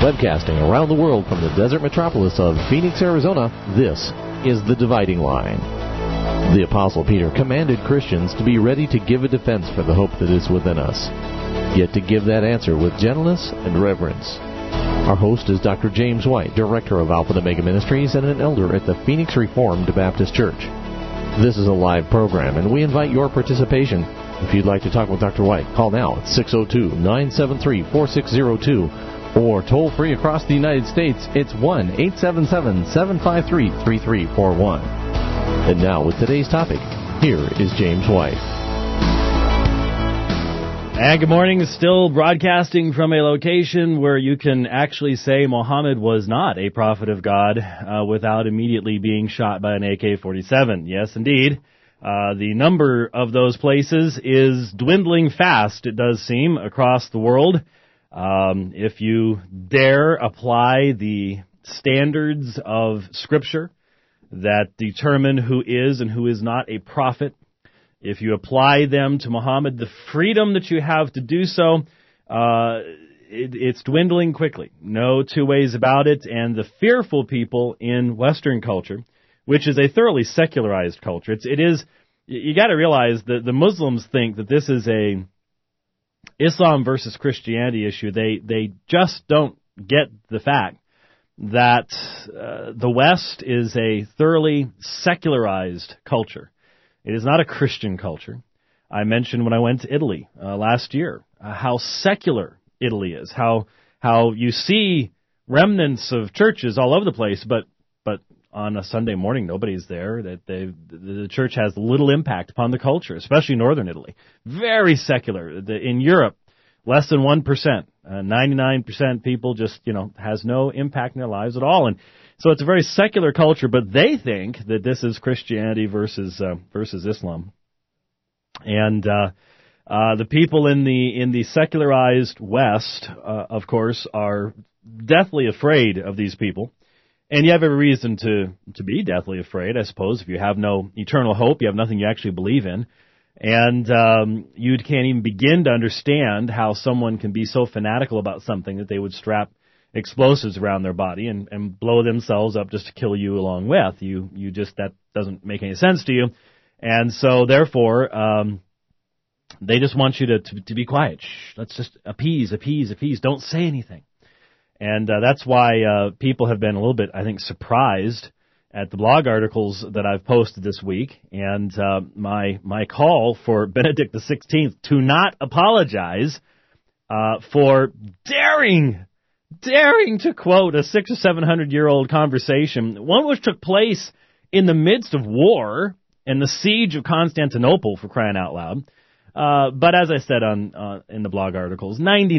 Webcasting around the world from the desert metropolis of Phoenix, Arizona, this is The Dividing Line. The Apostle Peter commanded Christians to be ready to give a defense for the hope that is within us, yet to give that answer with gentleness and reverence. Our host is Dr. James White, Director of Alpha and Omega Ministries and an elder at the Phoenix Reformed Baptist Church. This is a live program, and we invite your participation. If you'd like to talk with Dr. White, call now at 602-973-4602. Or toll free across the United States, it's 1-877-753-3341. And now with today's topic, here is James White. And good morning. Still broadcasting from a location where you can actually say Muhammad was not a prophet of God without immediately being shot by an AK-47. Yes, indeed. The number of those places is dwindling fast, it does seem, across the world. If you dare apply the standards of Scripture that determine who is and who is not a prophet, if you apply them to Muhammad, the freedom that you have to do so, it's dwindling quickly. No two ways about it. And the fearful people in Western culture, which is a thoroughly secularized culture, you got to realize that the Muslims think that this is a Islam versus Christianity issue. They just don't get the fact that the West is a thoroughly secularized culture. It is not a Christian culture. I mentioned when I went to Italy last year how secular Italy is, how you see remnants of churches all over the place, but on a Sunday morning nobody's there. The church has little impact upon the culture, especially northern Italy. Very secular. In Europe, less than 1%. 99% people just, has no impact in their lives at all. And so it's a very secular culture, but they think that this is Christianity versus Islam. And the people in the secularized West, of course, are deathly afraid of these people. And you have every reason to be deathly afraid, I suppose. If you have no eternal hope, you have nothing you actually believe in. And you can't even begin to understand how someone can be so fanatical about something that they would strap explosives around their body and blow themselves up just to kill you along with. That doesn't make any sense to you. And so, therefore, they just want you to be quiet. Shh, let's just appease. Don't say anything. And that's why people have been a little bit, I think, surprised at the blog articles that I've posted this week. And my call for Benedict XVI to not apologize for daring to quote a 600 or 700-year-old conversation, one which took place in the midst of war and the siege of Constantinople, for crying out loud. But as I said in the blog articles,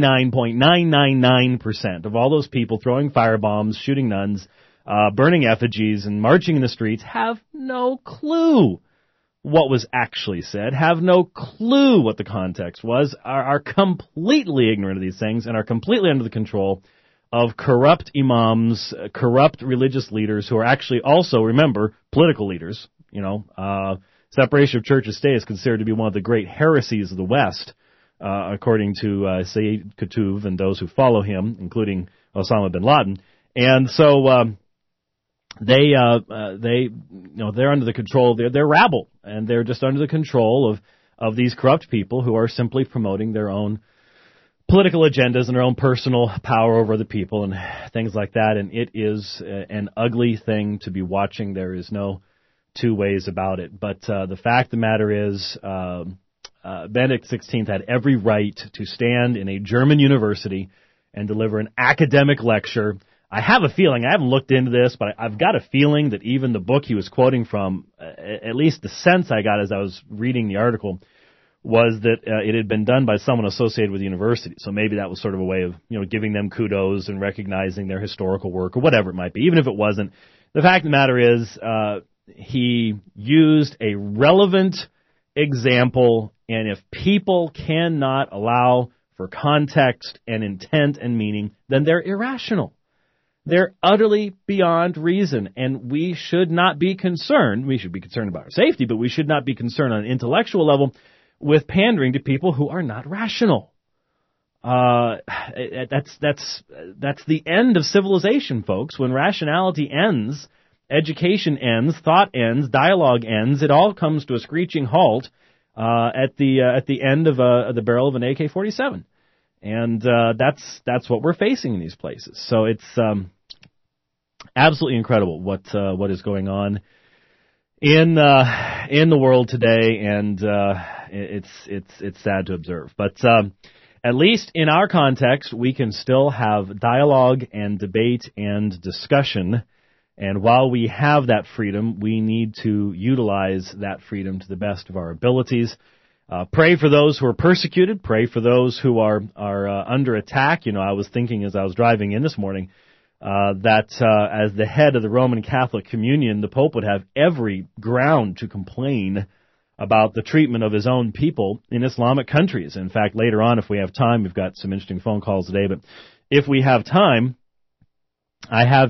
99.999% of all those people throwing firebombs, shooting nuns, burning effigies, and marching in the streets have no clue what was actually said, have no clue what the context was, are completely ignorant of these things, and are completely under the control of corrupt imams, corrupt religious leaders who are actually also, remember, political leaders. Separation of church and state is considered to be one of the great heresies of the West, according to Sayyid Qutb and those who follow him, including Osama bin Laden. And so they're under the control. They're rabble, and they're just under the control of these corrupt people who are simply promoting their own political agendas and their own personal power over the people and things like that. And it is an ugly thing to be watching. There is no two ways about it. But the fact of the matter is, Benedict XVI had every right to stand in a German university and deliver an academic lecture. I have a feeling, I haven't looked into this, but I've got a feeling that even the book he was quoting from, at least the sense I got as I was reading the article, was that it had been done by someone associated with the university. So maybe that was sort of a way of, giving them kudos and recognizing their historical work or whatever it might be. Even if it wasn't, the fact of the matter is, he used a relevant example, and if people cannot allow for context and intent and meaning, then they're irrational. They're utterly beyond reason, and we should not be concerned. We should be concerned about our safety, but we should not be concerned on an intellectual level with pandering to people who are not rational. that's the end of civilization, folks. When rationality ends, education ends, thought ends, dialogue ends. It all comes to a screeching halt at the end of the barrel of an AK-47, and that's what we're facing in these places. So it's absolutely incredible what is going on in the world today, and it's sad to observe. But at least in our context, we can still have dialogue and debate and discussion. And while we have that freedom, we need to utilize that freedom to the best of our abilities. Pray for those who are persecuted. Pray for those who are under attack. You know, I was thinking as I was driving in this morning that as the head of the Roman Catholic Communion, the Pope would have every ground to complain about the treatment of his own people in Islamic countries. In fact, later on, if we have time, we've got some interesting phone calls today, but if we have time, I have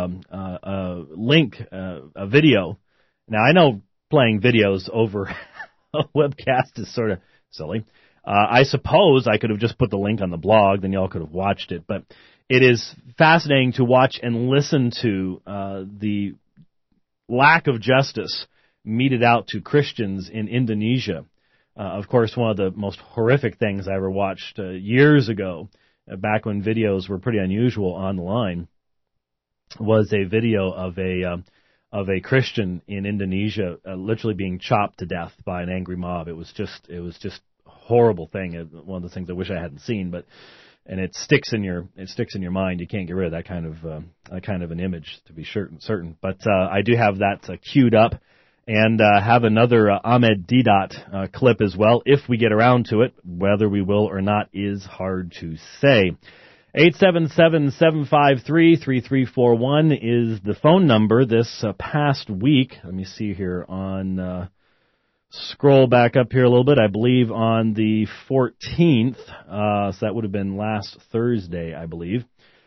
a link, a video. Now, I know playing videos over a webcast is sort of silly. I suppose I could have just put the link on the blog, then y'all could have watched it, but it is fascinating to watch and listen to the lack of justice meted out to Christians in Indonesia. Of course, one of the most horrific things I ever watched years ago, back when videos were pretty unusual online, was a video of a Christian in Indonesia literally being chopped to death by an angry mob. It was just a horrible thing. One of the things I wish I hadn't seen, and it sticks in your mind. You can't get rid of that kind of an image, to be certain. But I do have that queued up, and have another Ahmed Deedat clip as well, if we get around to it. Whether we will or not is hard to say. 877-753-3341 is the phone number. This past week, let me see here on, scroll back up here a little bit, I believe on the 14th, so that would have been last Thursday, I believe.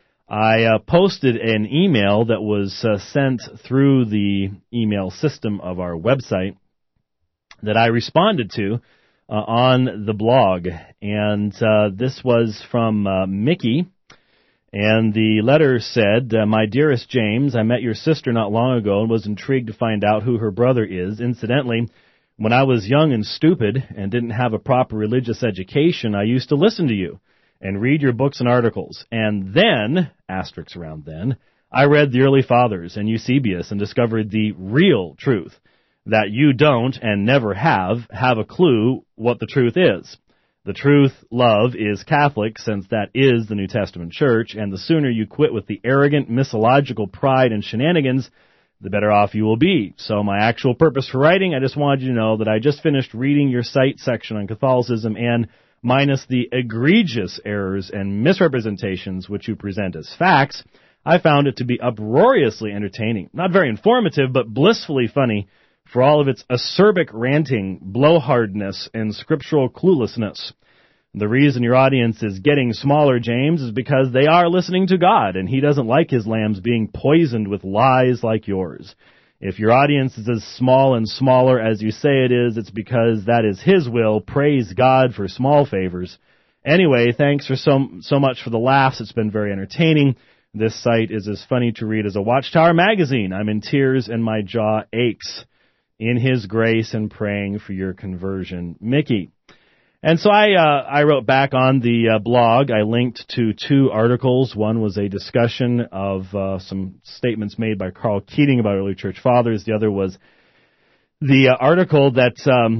I posted an email that was sent through the email system of our website that I responded to on the blog, and this was from Mickey, and the letter said, "My dearest James, I met your sister not long ago and was intrigued to find out who her brother is. Incidentally, when I was young and stupid and didn't have a proper religious education, I used to listen to you and read your books and articles. And then, asterisks around then, I read the early fathers and Eusebius and discovered the real truth, that you don't and never have a clue what the truth is. The truth, love, is Catholic, since that is the New Testament Church, and the sooner you quit with the arrogant, missiological pride and shenanigans, the better off you will be. So my actual purpose for writing, I just wanted you to know that I just finished reading your site section on Catholicism, and minus the egregious errors and misrepresentations which you present as facts, I found it to be uproariously entertaining. Not very informative, but blissfully funny for all of its acerbic ranting, blowhardness, and scriptural cluelessness. The reason your audience is getting smaller, James, is because they are listening to God, and He doesn't like His lambs being poisoned with lies like yours. If your audience is as small and smaller as you say it is, it's because that is His will. Praise God for small favors. Anyway, thanks for so much for the laughs. It's been very entertaining. This site is as funny to read as a Watchtower magazine. I'm in tears and my jaw aches. In His grace and praying for your conversion, Mickey. And so I wrote back on the blog. I linked to two articles. One was a discussion of some statements made by Carl Keating about early church fathers. The other was the article that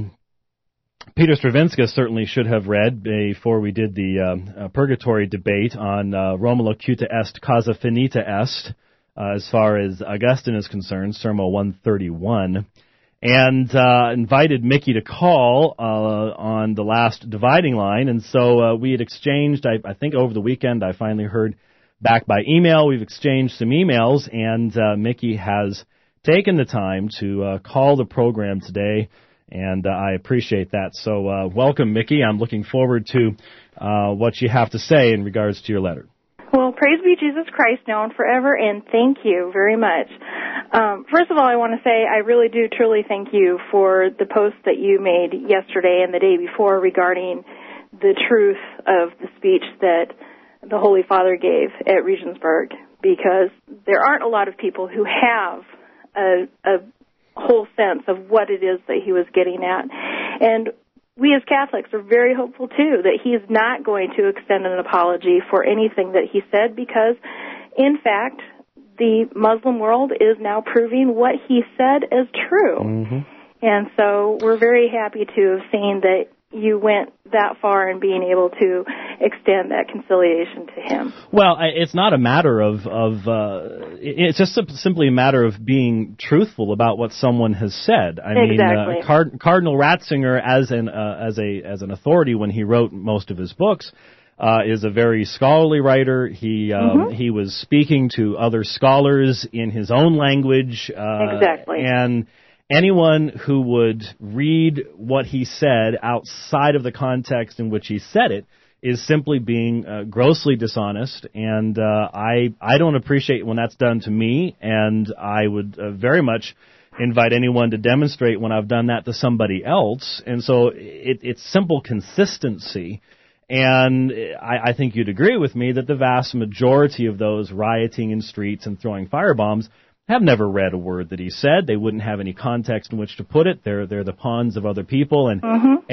Peter Stravinskas certainly should have read before we did the purgatory debate on Roma locuta est, causa finita est, as far as Augustine is concerned, Sermo 131. And invited Mickey to call on the last dividing line. And so we had exchanged, I think over the weekend, I finally heard back by email. We've exchanged some emails, and Mickey has taken the time to call the program today, and I appreciate that. So welcome, Mickey. I'm looking forward to what you have to say in regards to your letter. Well, praise be Jesus Christ now and forever, and thank you very much. First of all, I want to say I really do truly thank you for the post that you made yesterday and the day before regarding the truth of the speech that the Holy Father gave at Regensburg, because there aren't a lot of people who have a whole sense of what it is that he was getting at. And we as Catholics are very hopeful, too, that he is not going to extend an apology for anything that he said, because, in fact, the Muslim world is now proving what he said as true. Mm-hmm. And so we're very happy to have seen that you went that far in being able to extend that conciliation to him. Well, it's not a matter of it's just simply a matter of being truthful about what someone has said. I mean, Cardinal Ratzinger, as an authority when he wrote most of his books, is a very scholarly writer. He was speaking to other scholars in his own language. And anyone who would read what he said outside of the context in which he said it is simply being grossly dishonest, and I don't appreciate when that's done to me, and I would very much invite anyone to demonstrate when I've done that to somebody else. And so it's simple consistency, and I think you'd agree with me that the vast majority of those rioting in streets and throwing firebombs have never read a word that he said. They wouldn't have any context in which to put it. They're the pawns of other people, and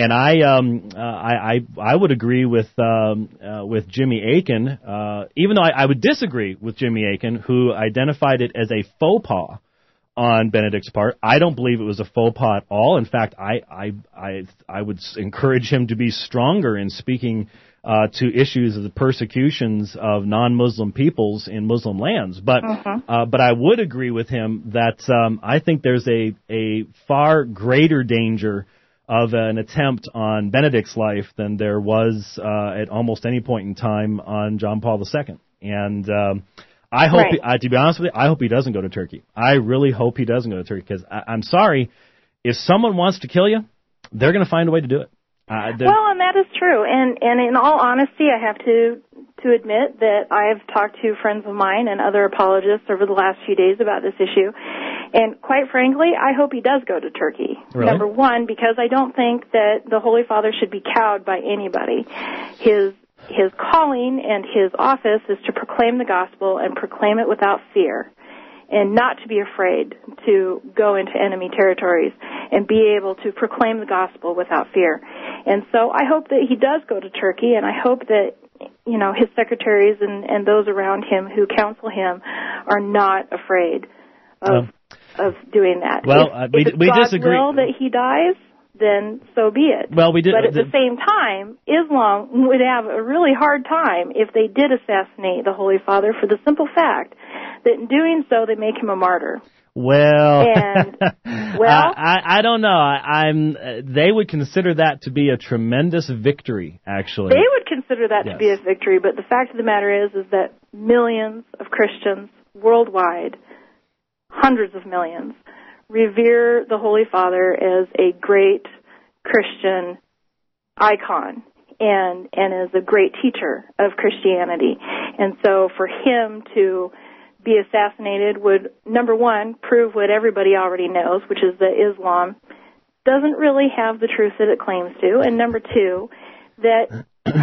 I would agree with Jimmy Akin, even though I would disagree with Jimmy Akin, who identified it as a faux pas on Benedict's part. I don't believe it was a faux pas at all. In fact, I would encourage him to be stronger in speaking to issues of the persecutions of non-Muslim peoples in Muslim lands. But I would agree with him that I think there's a far greater danger of an attempt on Benedict's life than there was at almost any point in time on John Paul II. And I hope, to be honest with you, I hope he doesn't go to Turkey. I really hope he doesn't go to Turkey, because I'm sorry, if someone wants to kill you, they're going to find a way to do it. Well, and that is true. And in all honesty, I have to admit that I have talked to friends of mine and other apologists over the last few days about this issue. And quite frankly, I hope he does go to Turkey. Really? Number one, because I don't think that the Holy Father should be cowed by anybody. His calling and his office is to proclaim the gospel and proclaim it without fear, and not to be afraid to go into enemy territories and be able to proclaim the gospel without fear. And so I hope that he does go to Turkey, and I hope that, you know, his secretaries and those around him who counsel him are not afraid of doing that. Well, if it's we God's disagree. will that he dies, then so be it. Well, we did, but at the same time, Islam would have a really hard time if they did assassinate the Holy Father, for the simple fact that in doing so, they make him a martyr. Well, and, I don't know. They would consider that to be a tremendous victory, actually. They would consider that to be a victory, but the fact of the matter is that millions of Christians worldwide, hundreds of millions, revere the Holy Father as a great Christian icon and as a great teacher of Christianity. And so for him to be assassinated would, number one, prove what everybody already knows, which is that Islam doesn't really have the truth that it claims to, and number two, that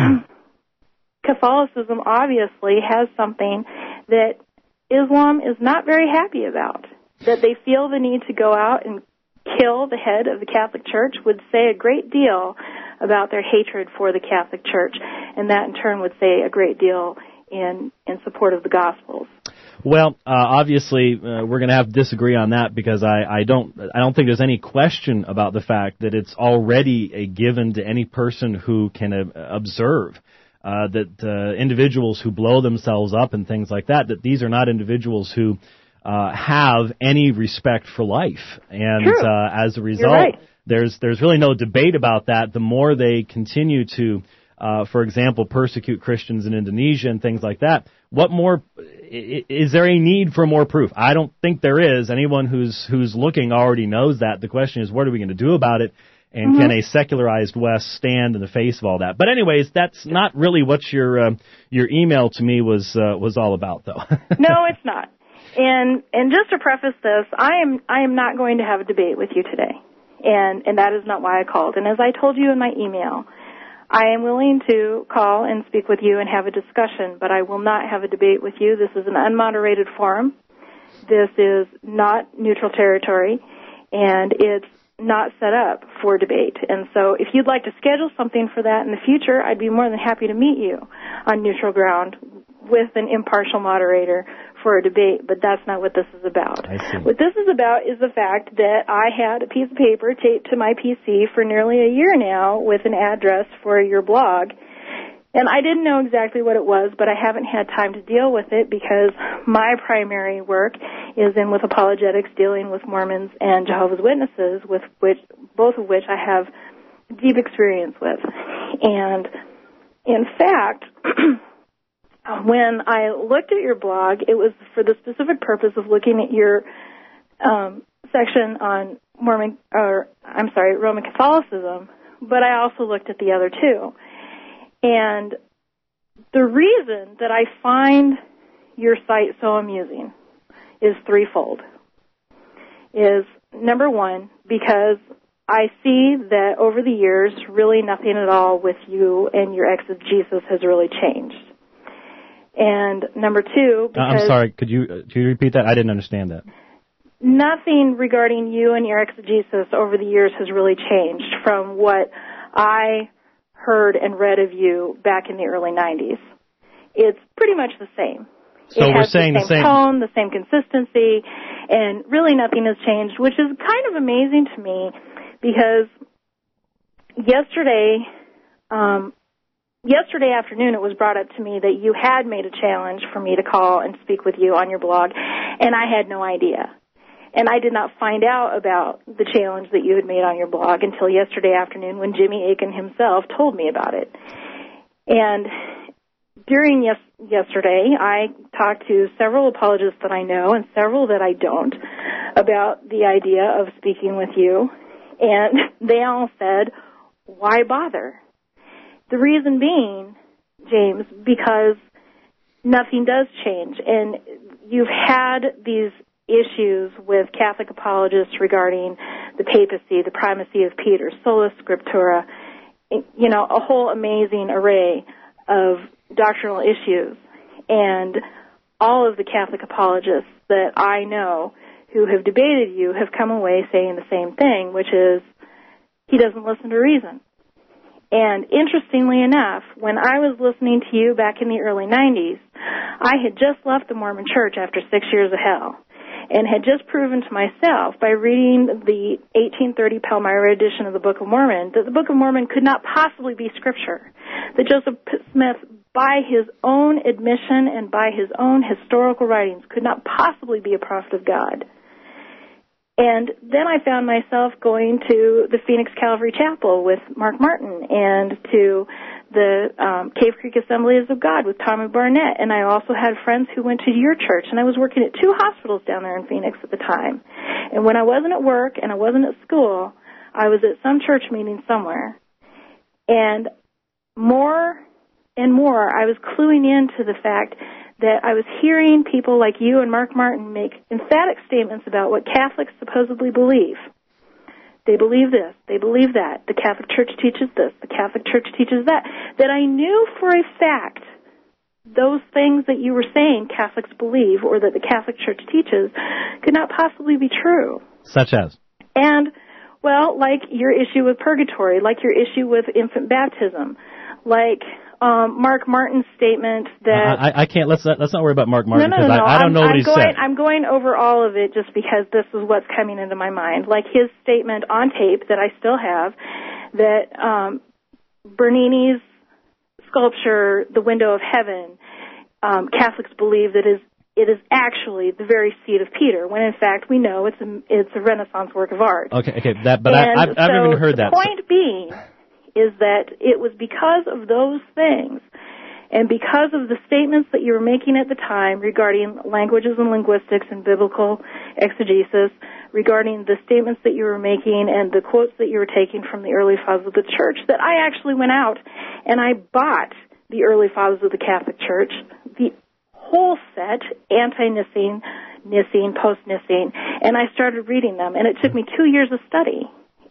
Catholicism obviously has something that Islam is not very happy about. That they feel the need to go out and kill the head of the Catholic Church would say a great deal about their hatred for the Catholic Church, and that in turn would say a great deal in support of the Gospels. Well, obviously, we're going to have to disagree on that, because I don't think there's any question about the fact that it's already a given to any person who can observe that individuals who blow themselves up and things like that these are not individuals who have any respect for life. And as a result, there's really no debate about that. The more they continue to, for example, persecute Christians in Indonesia and things like that, what more is there a need for more proof? I don't think there is. Anyone who's looking already knows that. The question is, what are we going to do about it? And can a secularized West stand in the face of all that? But anyways, that's not really what your email to me was all about, though. No, it's not. And just to preface this, I am not going to have a debate with you today, and that is not why I called. And as I told you in my email, I am willing to call and speak with you and have a discussion, but I will not have a debate with you. This is an unmoderated forum. This is not neutral territory, and it's not set up for debate. And so if you'd like to schedule something for that in the future, I'd be more than happy to meet you on neutral ground with an impartial moderator for a debate, but that's not what this is about. What this is about is the fact that I had a piece of paper taped to my PC for nearly a year now with an address for your blog, and I didn't know exactly what it was, but I haven't had time to deal with it because my primary work is in with apologetics, dealing with Mormons and Jehovah's Witnesses, both of which I have deep experience with. And in fact, when I looked at your blog, it was for the specific purpose of looking at your section on Roman Catholicism, but I also looked at the other two. And the reason that I find your site so amusing is threefold. Is, number one, because I see that over the years, really nothing at all with you and your exegesis has really changed. And number two, because... I'm sorry, could you repeat that? I didn't understand that. Nothing regarding you and your exegesis over the years has really changed from what I heard and read of you back in the early 90s. It's pretty much the same. So it we're has saying the same tone, the same consistency, and really nothing has changed, which is kind of amazing to me because yesterday afternoon it was brought up to me that you had made a challenge for me to call and speak with you on your blog, and I had no idea. And I did not find out about the challenge that you had made on your blog until yesterday afternoon when Jimmy Akin himself told me about it. And during yesterday, I talked to several apologists that I know and several that I don't about the idea of speaking with you, and they all said, why bother? The reason being, James, because nothing does change, and you've had these issues with Catholic apologists regarding the papacy, the primacy of Peter, sola scriptura, you know, a whole amazing array of doctrinal issues. And all of the Catholic apologists that I know who have debated you have come away saying the same thing, which is he doesn't listen to reason. And interestingly enough, when I was listening to you back in the early 90s, I had just left the Mormon Church after 6 years of hell and had just proven to myself by reading the 1830 Palmyra edition of the Book of Mormon that the Book of Mormon could not possibly be Scripture, that Joseph Smith, by his own admission and by his own historical writings, could not possibly be a prophet of God. And then I found myself going to the Phoenix Calvary Chapel with Mark Martin and to the Cave Creek Assemblies of God with Tommy Barnett. And I also had friends who went to your church. And I was working at 2 hospitals down there in Phoenix at the time. And when I wasn't at work and I wasn't at school, I was at some church meeting somewhere. And more and more, I was cluing into the fact that I was hearing people like you and Mark Martin make emphatic statements about what Catholics supposedly believe. They believe this, they believe that, the Catholic Church teaches this, the Catholic Church teaches that I knew for a fact those things that you were saying Catholics believe or that the Catholic Church teaches could not possibly be true. Such as? And, well, like your issue with purgatory, like your issue with infant baptism, like Mark Martin's statement that I can't. Let's not worry about Mark Martin because no. I don't know what he said. I'm going over all of it just because this is what's coming into my mind. Like his statement on tape that I still have, that Bernini's sculpture, The Window of Heaven, Catholics believe that it is actually the very seat of Peter, when in fact we know it's a Renaissance work of art. Okay, but I've never even heard that. The point being is that it was because of those things and because of the statements that you were making at the time regarding languages and linguistics and biblical exegesis, regarding the statements that you were making and the quotes that you were taking from the early fathers of the Church, that I actually went out and I bought the early fathers of the Catholic Church, the whole set, ante-Nicene, Nicene, post-Nicene, and I started reading them, and it took me 2 years of study.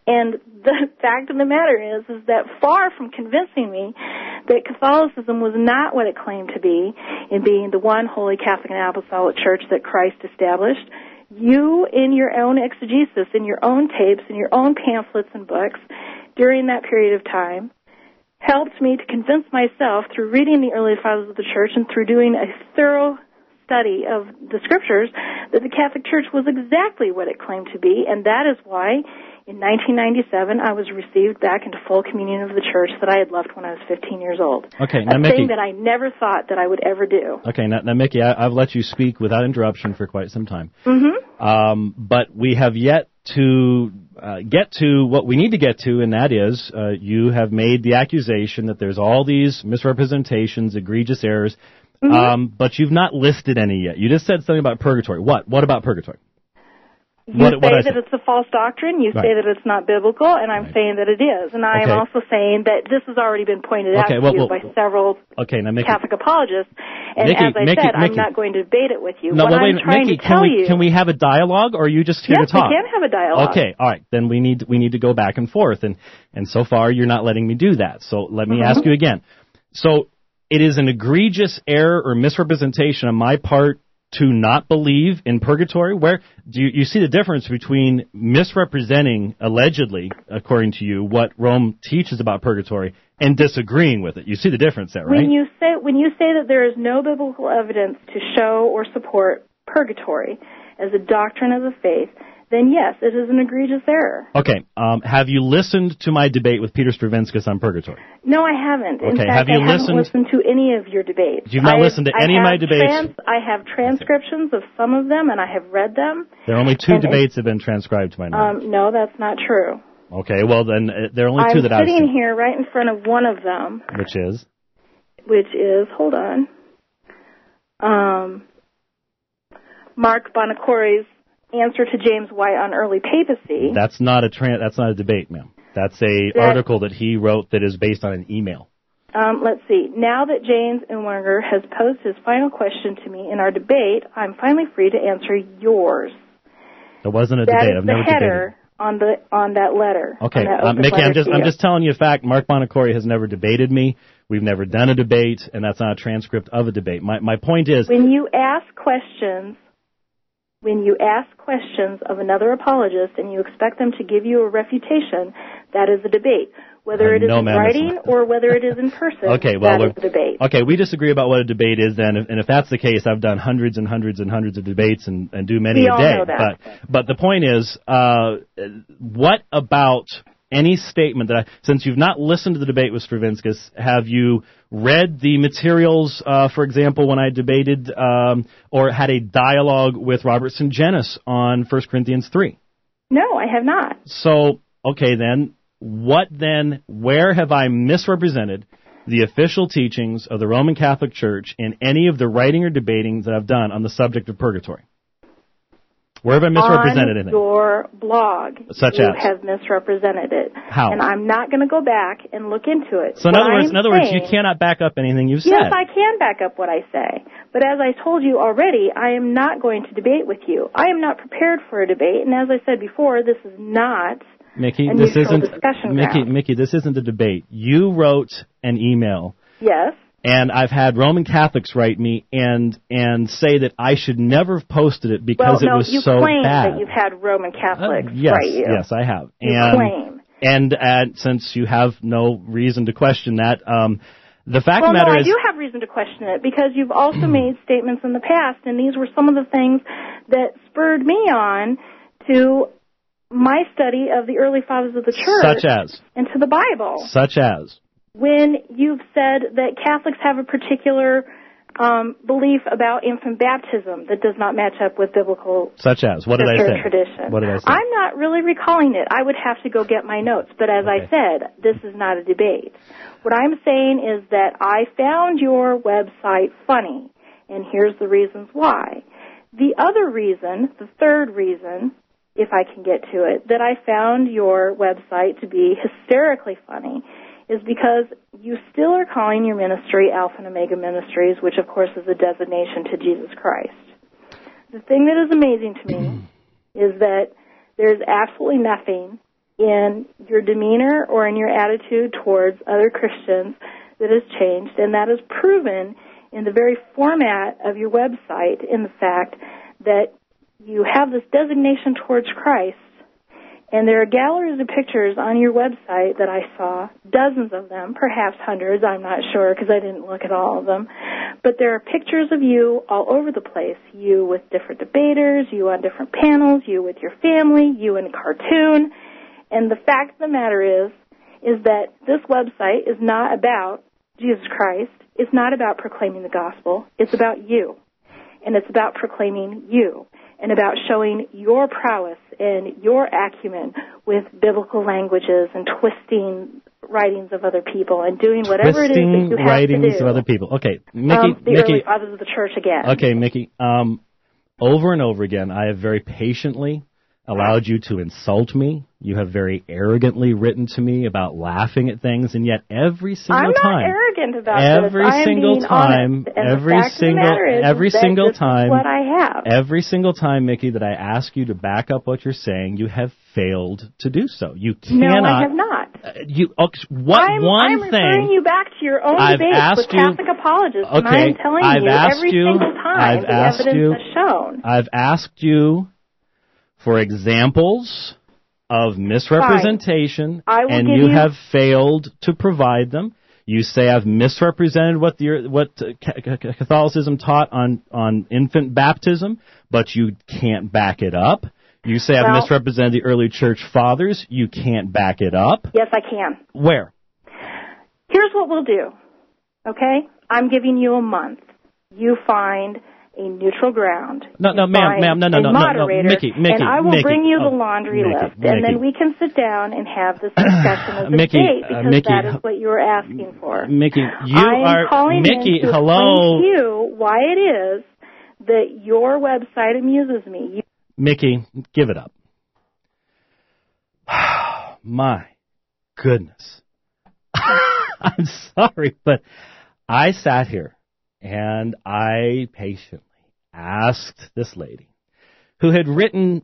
And the fact of the matter is that far from convincing me that Catholicism was not what it claimed to be in being the one holy Catholic and Apostolic Church that Christ established, you, in your own exegesis, in your own tapes, in your own pamphlets and books, during that period of time, helped me to convince myself through reading the early fathers of the Church and through doing a thorough study of the Scriptures that the Catholic Church was exactly what it claimed to be, and that is why in 1997 I was received back into full communion of the Church that I had left when I was 15 years old. Okay, now, a thing that I never thought that I would ever do. Okay, now Mickey, I've let you speak without interruption for quite some time. But we have yet to get to what we need to get to, and that is you have made the accusation that there's all these misrepresentations, egregious errors, but you've not listed any yet. You just said something about purgatory. What? What about purgatory? You say that it's a false doctrine, you say that it's not biblical, and I'm saying that it is. And I am also saying that this has already been pointed out to you by several Catholic apologists. And as I said, I'm not going to debate it with you. No, I'm trying to tell you... Can we have a dialogue, or are you just here to talk? Yes, we can have a dialogue. Okay, all right. Then we need to go back and forth. And so far, you're not letting me do that. So let me ask you again. So it is an egregious error or misrepresentation on my part to not believe in purgatory? Where do you see the difference between misrepresenting, allegedly, according to you, what Rome teaches about purgatory and disagreeing with it? You see the difference there, right? When you say that there is no biblical evidence to show or support purgatory as a doctrine of the faith, then yes, it is an egregious error. Okay. Have you listened to my debate with Peter Stravinskas on purgatory? No, I haven't. Okay. In fact, have you I haven't listened to any of your debates. You've not listened to any of my debates? I have transcriptions of some of them, and I have read them. There are only two debates that have been transcribed to my knowledge. No, that's not true. Okay, well then, there are only two that I've seen. I'm sitting here right in front of one of them. Which is? Hold on. Mark Bonacore's answer to James White on early papacy. That's not a debate, ma'am. That's an article that he wrote that is based on an email. Let's see. Now that James Unwenger has posed his final question to me in our debate, I'm finally free to answer yours. It wasn't a debate. I've never debated. That is the header on that letter. Okay, Mickey, I'm just telling you a fact. Mark Bonacore has never debated me. We've never done a debate, and that's not a transcript of a debate. My point is, when you ask questions of another apologist and you expect them to give you a refutation, that is a debate. Whether it is in writing or whether it is in person, that is a debate. Okay, we disagree about what a debate is then, and if that's the case, I've done hundreds and hundreds and hundreds of debates and do many a day. Know that. But the point is, what about any statement since you've not listened to the debate with Stravinskas, have you read the materials, for example, when I debated or had a dialogue with Robert Sungenis on 1 Corinthians 3? No, I have not. So, okay then, where have I misrepresented the official teachings of the Roman Catholic Church in any of the writing or debating that I've done on the subject of purgatory? Where have I misrepresented anything? On your blog, you have misrepresented it. How? And I'm not going to go back and look into it. So in other words, you cannot back up anything you've said. Yes, I can back up what I say. But as I told you already, I am not going to debate with you. I am not prepared for a debate, and as I said before, this is not Mickey, this isn't a debate. You wrote an email. Yes. And I've had Roman Catholics write me and say that I should never have posted it because it was so bad. You claim that you've had Roman Catholics write you. Yes, I have. You claim. And since you have no reason to question that, the fact of the matter is... I do have reason to question it because you've also made statements in the past, and these were some of the things that spurred me on to my study of the early fathers of the Church. Such as? And to the Bible. Such as? When you've said that Catholics have a particular belief about infant baptism that does not match up with biblical such as what did I say? Tradition. What did I say? I'm not really recalling it. I would have to go get my notes. But as I said, this is not a debate. What I'm saying is that I found your website funny, and here's the reasons why. The other reason, the third reason, if I can get to it, that I found your website to be hysterically funny is because you still are calling your ministry Alpha and Omega Ministries, which, of course, is a designation to Jesus Christ. The thing that is amazing to me is that there's absolutely nothing in your demeanor or in your attitude towards other Christians that has changed, and that is proven in the very format of your website, in the fact that you have this designation towards Christ, and there are galleries of pictures on your website that I saw, dozens of them, perhaps hundreds, I'm not sure because I didn't look at all of them, but there are pictures of you all over the place, you with different debaters, you on different panels, you with your family, you in a cartoon, and the fact of the matter is that this website is not about Jesus Christ. It's not about proclaiming the gospel. It's about you. And it's about proclaiming you and about showing your prowess and your acumen with biblical languages and twisting writings of other people and doing whatever it is that you have to do. Writings of other people. Okay, Mickey. The early fathers of the church again. Okay, Mickey. Over and over again, I have very patiently allowed you to insult me. You have very arrogantly written to me about laughing at things, and yet every single time, I'm not arrogant about this. Every single time, what I have. Every single time, Mickey, that I ask you to back up what you're saying, you have failed to do so. You cannot. No, I have not. I'm referring you back to your own debates with Catholic apologists, and I'm telling you every single time the evidence has shown. I've asked you for examples of misrepresentation, and you have failed to provide them. You say I've misrepresented what Catholicism taught on infant baptism, but you can't back it up. You say I've misrepresented the early church fathers. You can't back it up. Yes, I can. Where? Here's what we'll do, okay? I'm giving you a month. You find a neutral ground. No, ma'am, no, Mickey, and I will bring you the laundry list, and then we can sit down and have this discussion of the debate, because that is what you were asking for. Mickey, I'm calling in to explain to you why it is that your website amuses me. Mickey, give it up. My goodness. I'm sorry, but I sat here and I patiently asked this lady, who had written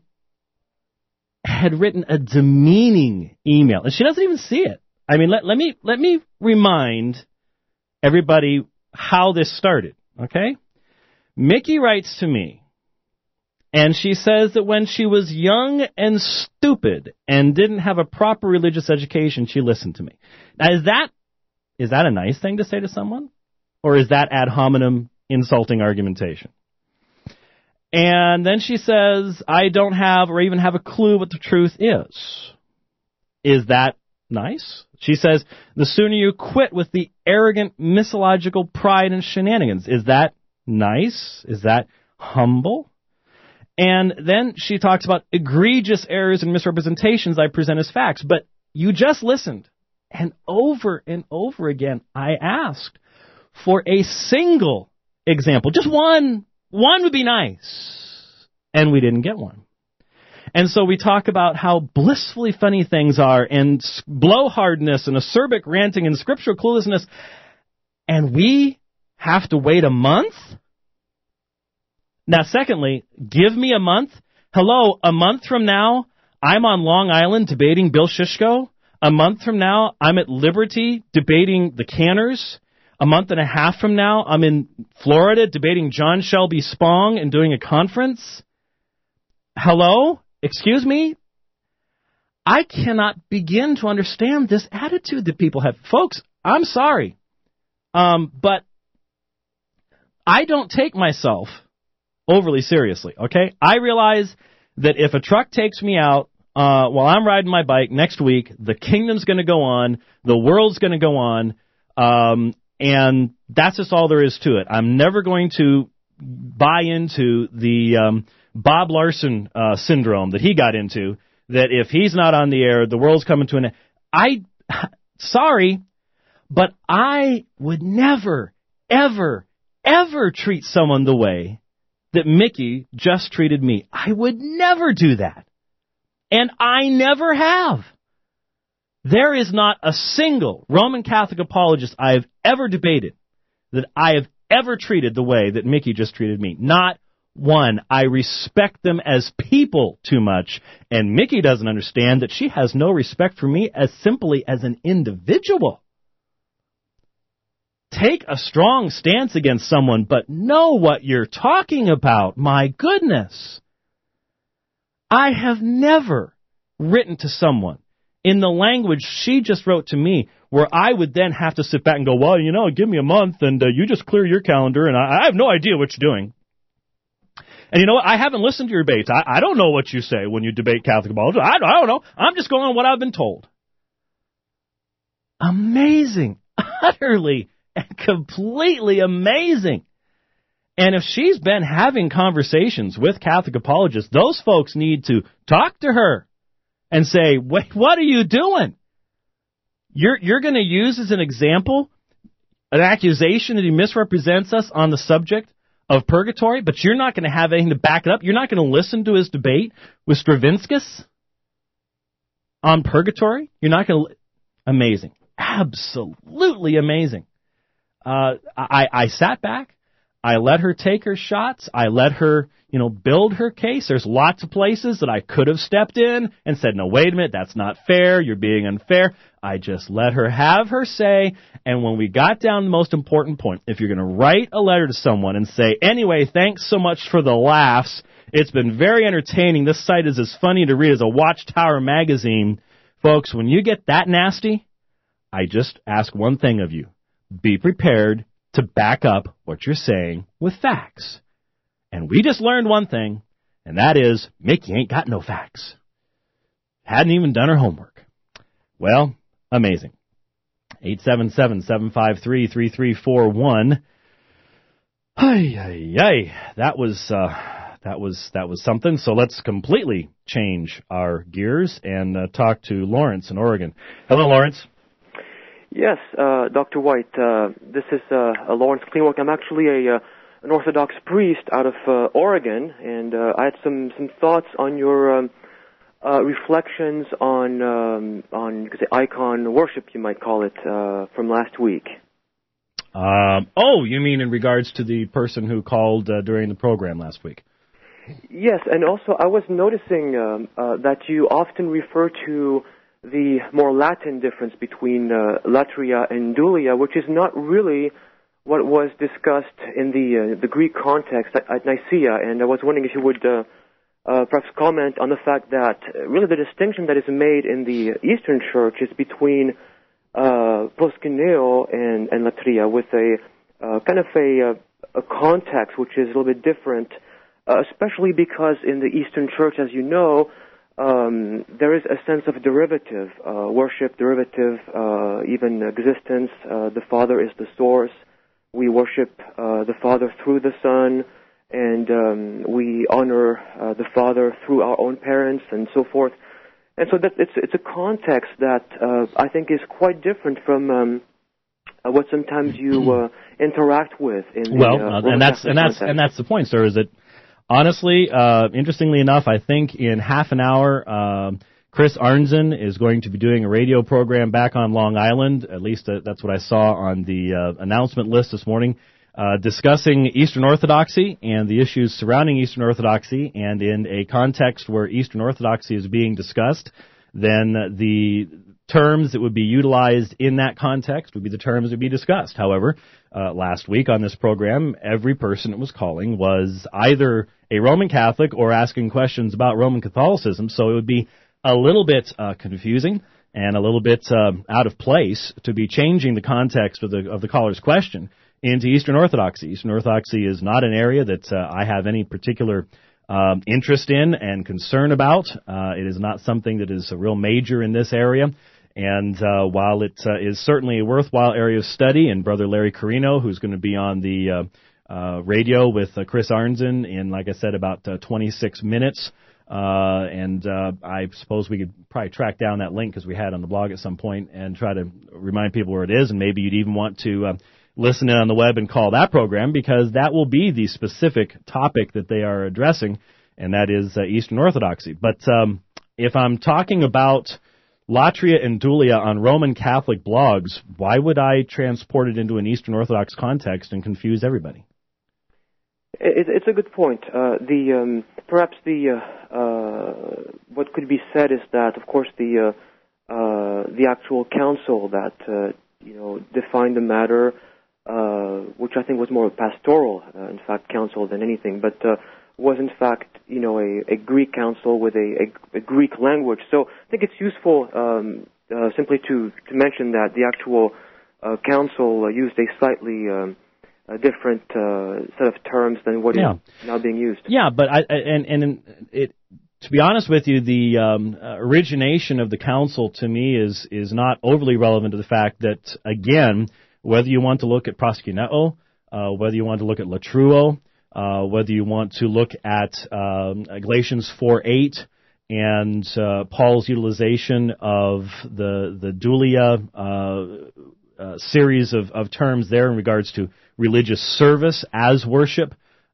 a demeaning email, and she doesn't even see it. I mean, let me remind everybody how this started, okay? Mickey writes to me, and she says that when she was young and stupid and didn't have a proper religious education, she listened to me. Now, is that a nice thing to say to someone? Or is that ad hominem insulting argumentation? And then she says, I don't have or even have a clue what the truth is. Is that nice? She says, the sooner you quit with the arrogant, mythological pride and shenanigans. Is that nice? Is that humble? And then she talks about egregious errors and misrepresentations I present as facts. But you just listened. And over again, I asked for a single example. Just one. One would be nice. And we didn't get one. And so we talk about how blissfully funny things are, and blowhardness and acerbic ranting and scriptural cluelessness. And we have to wait a month? Now, secondly, give me a month. Hello, a month from now, I'm on Long Island debating Bill Shishko. A month from now, I'm at Liberty debating the Canners. A month and a half from now, I'm in Florida debating John Shelby Spong and doing a conference. Hello? Excuse me? I cannot begin to understand this attitude that people have. Folks, I'm sorry, but I don't take myself overly seriously, okay? I realize that if a truck takes me out while I'm riding my bike next week, the kingdom's going to go on, the world's going to go on, and that's just all there is to it. I'm never going to buy into the Bob Larson syndrome that he got into, that if he's not on the air, the world's coming to an end. Sorry, but I would never, ever, ever treat someone the way that Mickey just treated me. I would never do that. And I never have. There is not a single Roman Catholic apologist I have ever debated that I have ever treated the way that Mickey just treated me. Not One, I respect them as people too much, and Mickey doesn't understand that she has no respect for me as simply as an individual. Take a strong stance against someone, but know what you're talking about. My goodness. I have never written to someone in the language she just wrote to me, where I would then have to sit back and go, well, give me a month, and you just clear your calendar, and I have no idea what you're doing. And you know what? I haven't listened to your debates. I don't know what you say when you debate Catholic apology. I don't know. I'm just going on what I've been told. Amazing. Utterly and completely amazing. And if she's been having conversations with Catholic apologists, those folks need to talk to her and say, wait, what are you doing? You're going to use as an example an accusation that he misrepresents us on the subject of purgatory, but you're not going to have anything to back it up. You're not going to listen to his debate with Stravinskas on purgatory. You're not going to... Amazing. Absolutely amazing. I sat back. I let her take her shots. I let her, build her case. There's lots of places that I could have stepped in and said, no, wait a minute, that's not fair. You're being unfair. I just let her have her say. And when we got down to the most important point, if you're going to write a letter to someone and say, anyway, thanks so much for the laughs. It's been very entertaining. This site is as funny to read as a Watchtower magazine. Folks, when you get that nasty, I just ask one thing of you. Be prepared to back up what you're saying with facts. And we just learned one thing, and that is Mickey ain't got no facts. Hadn't even done her homework. Well, amazing. 877-753-3341. That was something. So let's completely change our gears and talk to Lawrence in Oregon. Hello, Lawrence. Yes, Dr. White. This is Lawrence Kleinwork. I'm actually an Orthodox priest out of Oregon, and I had some thoughts on your reflections on icon worship, you might call it, from last week. You mean in regards to the person who called during the program last week? Yes, and also I was noticing that you often refer to the more Latin difference between latria and dulia, which is not really what was discussed in the Greek context at Nicaea. And I was wondering if you would perhaps comment on the fact that really the distinction that is made in the Eastern Church is between proskuneo and latria, with a kind of a context which is a little bit different, especially because in the Eastern Church, as you know, there is a sense of derivative, worship, derivative, even existence. The Father is the source. We worship the Father through the Son, and we honor the Father through our own parents, and so forth. And so that it's a context that I think is quite different from what sometimes you interact with in and that's the point, sir. Is that honestly, interestingly enough, I think in half an hour, Chris Arnzen is going to be doing a radio program back on Long Island. At least that's what I saw on the announcement list this morning, discussing Eastern Orthodoxy and the issues surrounding Eastern Orthodoxy. And in a context where Eastern Orthodoxy is being discussed, then the terms that would be utilized in that context would be the terms that would be discussed. However, last week on this program, every person that was calling was either a Roman Catholic or asking questions about Roman Catholicism, so it would be a little bit confusing and a little bit out of place to be changing the context of the caller's question into Eastern Orthodoxy. Eastern Orthodoxy is not an area that I have any particular interest in and concern about. It is not something that is a real major in this area. And while it is certainly a worthwhile area of study, and Brother Larry Carino, who's going to be on the radio with Chris Arnzen in, like I said, about 26 minutes, and I suppose we could probably track down that link because we had on the blog at some point and try to remind people where it is, and maybe you'd even want to listen in on the web and call that program, because that will be the specific topic that they are addressing, and that is Eastern Orthodoxy. But if I'm talking about latria and dulia on Roman Catholic blogs, why would I transport it into an Eastern Orthodox context and confuse everybody? It's a good point. Perhaps what could be said is that, of course, the actual council that defined the matter, which I think was more pastoral, in fact, council than anything, but was in fact a Greek council with a Greek language. So I think it's useful simply to mention that the actual council used a slightly a different set of terms than what is now being used. Yeah, but to be honest with you, the origination of the council to me is not overly relevant to the fact that, again, whether you want to look at proskuneo, whether you want to look at latruo, whether you want to look at Galatians 4:8 and Paul's utilization of the dulia series of terms there in regards to religious service as worship,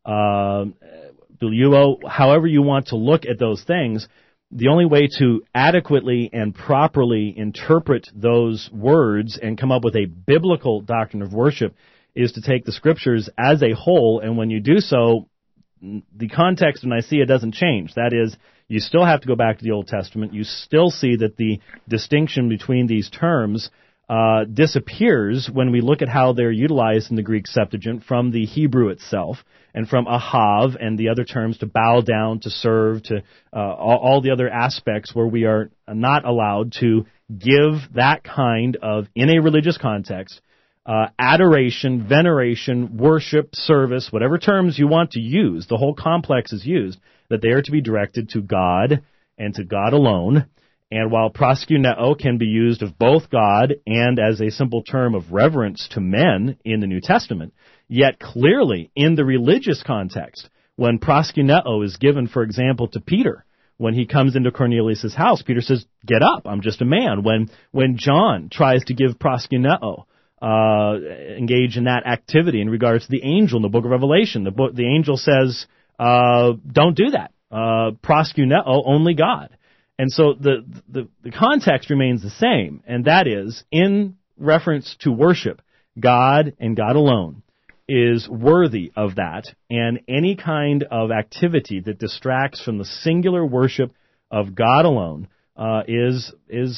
duliuo, however you want to look at those things, the only way to adequately and properly interpret those words and come up with a biblical doctrine of worship is to take the Scriptures as a whole, and when you do so, the context of Nicaea doesn't change. That is, you still have to go back to the Old Testament. You still see that the distinction between these terms disappears when we look at how they're utilized in the Greek Septuagint from the Hebrew itself and from ahav and the other terms to bow down, to serve, to all the other aspects where we are not allowed to give that kind of, in a religious context, adoration, veneration, worship, service, whatever terms you want to use, the whole complex is used, that they are to be directed to God and to God alone. And while proskuneo can be used of both God and as a simple term of reverence to men in the New Testament, yet clearly in the religious context, when proskuneo is given, for example, to Peter, when he comes into Cornelius' house, Peter says, "Get up, I'm just a man." When John tries to give proskuneo, engage in that activity in regards to the angel in the book of Revelation, the angel says, don't do that. Proskuneo, only God. And so the context remains the same, and that is, in reference to worship, God and God alone is worthy of that, and any kind of activity that distracts from the singular worship of God alone is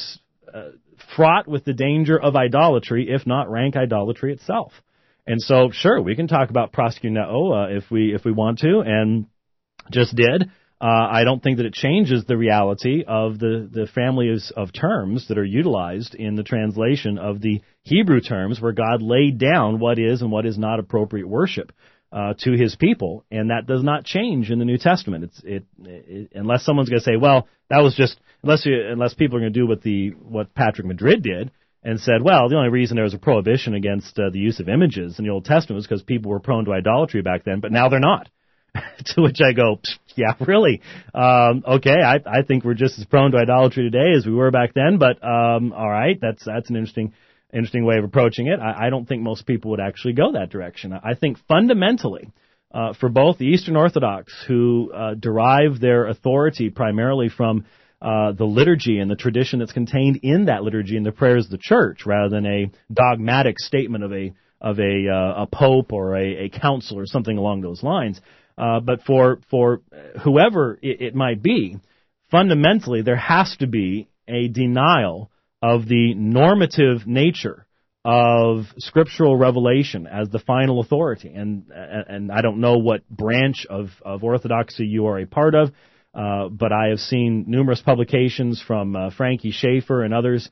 fraught with the danger of idolatry, if not rank idolatry itself. And so, sure, we can talk about proskuneo if we want to, and just did. I don't think that it changes the reality of the families of terms that are utilized in the translation of the Hebrew terms, where God laid down what is and what is not appropriate worship to His people, and that does not change in the New Testament. Unless someone's going to say, well, that was just unless people are going to do what Patrick Madrid did and said, well, the only reason there was a prohibition against the use of images in the Old Testament was because people were prone to idolatry back then, but now they're not. To which I go, yeah, really? Okay, I think we're just as prone to idolatry today as we were back then, but all right, that's an interesting way of approaching it. I don't think most people would actually go that direction. I think fundamentally, for both the Eastern Orthodox, who derive their authority primarily from the liturgy and the tradition that's contained in that liturgy and the prayers of the Church, rather than a dogmatic statement of a pope or a council or something along those lines. But for whoever it might be, fundamentally there has to be a denial of the normative nature of scriptural revelation as the final authority. And I don't know what branch of Orthodoxy you are a part of, but I have seen numerous publications from Frankie Schaeffer and others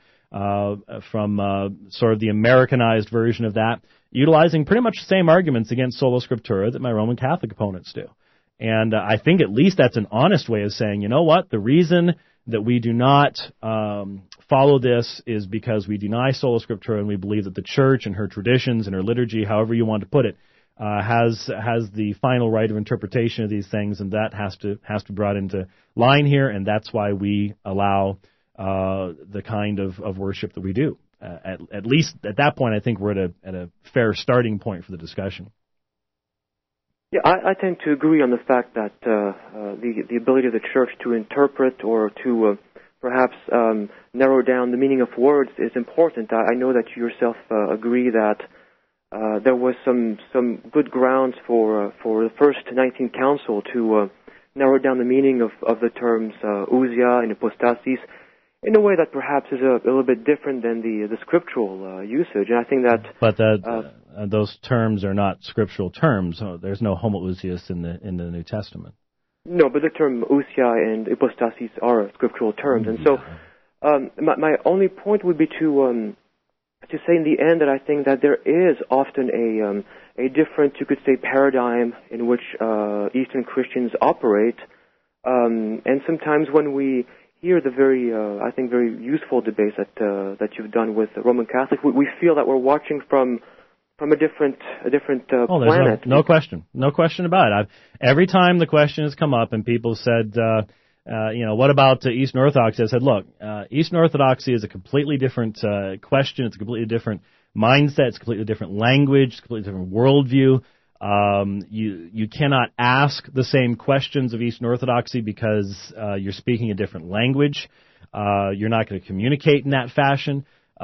from sort of the Americanized version of that, utilizing pretty much the same arguments against sola scriptura that my Roman Catholic opponents do. And I think at least that's an honest way of saying, you know what, the reason that we do not follow this is because we deny sola scriptura, and we believe that the Church and her traditions and her liturgy, however you want to put it, has the final right of interpretation of these things, and that has to be brought into line here, and that's why we allow the kind of worship that we do. At least at that point, I think we're at a fair starting point for the discussion. Yeah, I tend to agree on the fact that the ability of the Church to interpret or to perhaps narrow down the meaning of words is important. I know that you yourself agree that there was some good grounds for the first 19th Council to narrow down the meaning of the terms ousia and hypostasis in a way that perhaps is a little bit different than the scriptural usage. And I think that... But those terms are not scriptural terms. There's no homoousios in the New Testament. No, but the term ousia and hypostasis are scriptural terms. And so my only point would be to say in the end that I think that there is often a different, you could say, paradigm in which Eastern Christians operate. And sometimes when we hear the very, I think, very useful debates that you've done with the Roman Catholics, we feel that we're watching from a different planet. No question about it. Every time the question has come up and people said, what about Eastern Orthodoxy? I said, look, Eastern Orthodoxy is a completely different question. It's a completely different mindset. It's a completely different language. It's a completely different worldview. You cannot ask the same questions of Eastern Orthodoxy because you're speaking a different language. You're not going to communicate in that fashion.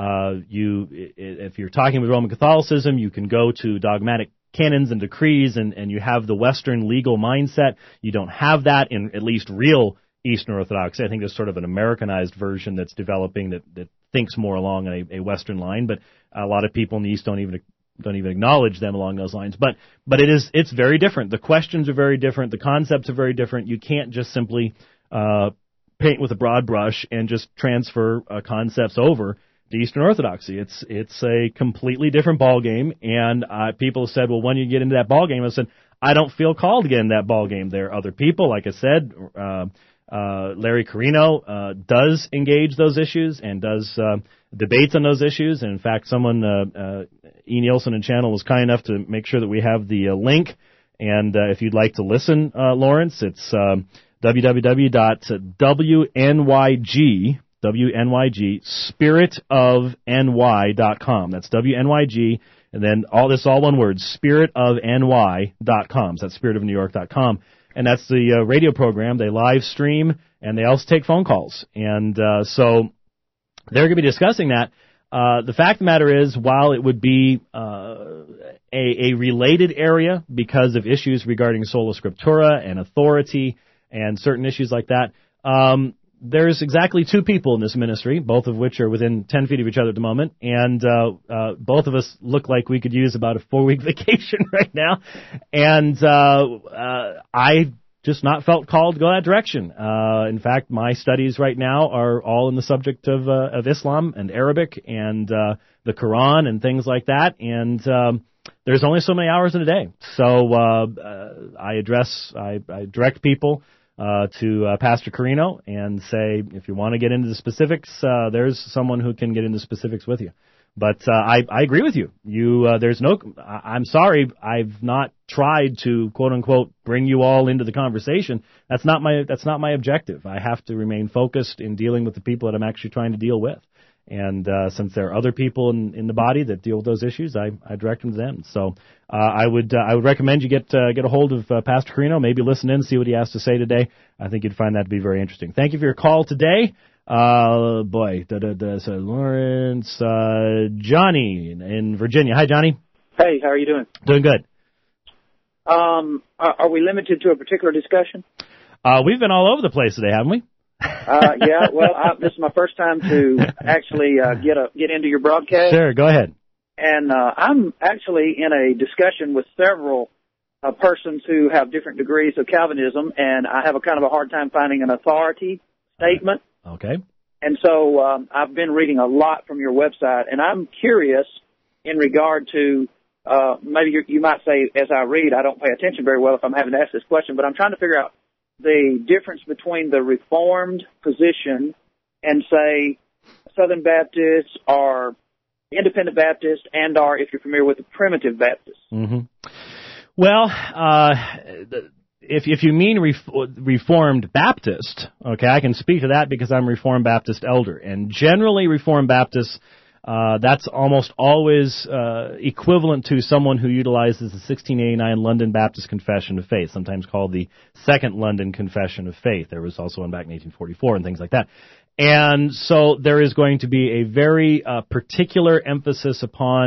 If you're talking with Roman Catholicism, you can go to dogmatic canons and decrees, and you have the Western legal mindset. You don't have that in at least real Eastern Orthodoxy. I think there's sort of an Americanized version that's developing that thinks more along a Western line, but a lot of people in the East don't even acknowledge them along those lines. But it's very different. The questions are very different. The concepts are very different. You can't just simply paint with a broad brush and just transfer concepts over to Eastern Orthodoxy. It's a completely different ballgame, and people have said, well, when you get into that ballgame, I said, I don't feel called to get in that ballgame. There are other people, like I said, Larry Carino does engage those issues and does debates on those issues. And in fact, someone, E. Nielsen and Channel, was kind enough to make sure that we have the link. And if you'd like to listen, Lawrence, it's www.spiritofny.com. That's WNYG, and then all one word, spiritofny.com. So that's spiritofnewyork.com. And that's the radio program. They live stream, and they also take phone calls. And so they're going to be discussing that. The fact of the matter is, while it would be a related area because of issues regarding sola scriptura and authority and certain issues like that, there's exactly two people in this ministry, both of which are within 10 feet of each other at the moment, and both of us look like we could use about a 4-week vacation right now, and I just not felt called to go that direction. In fact, my studies right now are all in the subject of Islam and Arabic and the Quran and things like that, and there's only so many hours in a day. So I direct people to Pastor Carino and say, if you want to get into the specifics, there's someone who can get into specifics with you. But I agree with you. I'm sorry, I've not tried to quote unquote bring you all into the conversation. That's not my objective. I have to remain focused in dealing with the people that I'm actually trying to deal with. And since there are other people in the body that deal with those issues, I direct them to them. So I would recommend you get a hold of Pastor Carino, maybe listen in, see what he has to say today. I think you'd find that to be very interesting. Thank you for your call today. So Lawrence, Johnny in Virginia. Hi, Johnny. Hey, how are you doing? Doing good. Are we limited to a particular discussion? We've been all over the place today, haven't we? Yeah, well, this is my first time to actually get into your broadcast. Sure, go ahead. And I'm actually in a discussion with several persons who have different degrees of Calvinism, and I have a kind of a hard time finding an authority statement. Okay. And so I've been reading a lot from your website, and I'm curious in regard to maybe you might say, as I read, I don't pay attention very well if I'm having to ask this question, but I'm trying to figure out the difference between the Reformed position and, say, Southern Baptists or Independent Baptists and or, if you're familiar with, the Primitive Baptists. Mm-hmm. Well, if you mean Reformed Baptist, okay, I can speak to that because I'm a Reformed Baptist elder. And generally Reformed Baptists, that's almost always equivalent to someone who utilizes the 1689 London Baptist Confession of Faith, sometimes called the Second London Confession of Faith. There was also one back in 1844 and things like that. And so there is going to be a very particular emphasis upon